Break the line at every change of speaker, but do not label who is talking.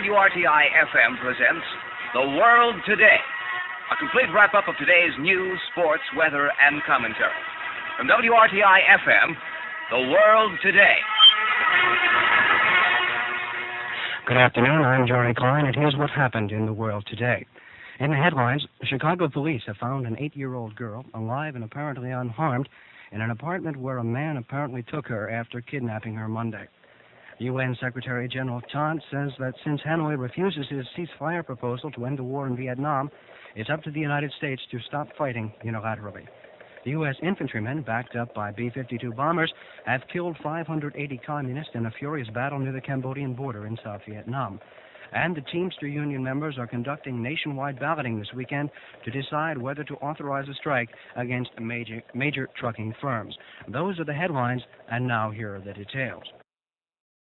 WRTI-FM presents The World Today, a complete wrap-up of today's news, sports, weather, and commentary. From WRTI-FM, The World Today.
Good afternoon, I'm Johnny Klein, and here's what happened in The World Today. In the headlines, Chicago police have found an 8-year-old girl, alive and apparently unharmed, in an apartment where a man apparently took her after kidnapping her Monday. UN Secretary General Todd says that since Hanoi refuses his ceasefire proposal to end the war in Vietnam, it's up to the United States to stop fighting unilaterally. The U.S. infantrymen, backed up by B-52 bombers, have killed 580 communists in a furious battle near the Cambodian border in South Vietnam. And the Teamster Union members are conducting nationwide balloting this weekend to decide whether to authorize a strike against major trucking firms. Those are the headlines, and now here are the details.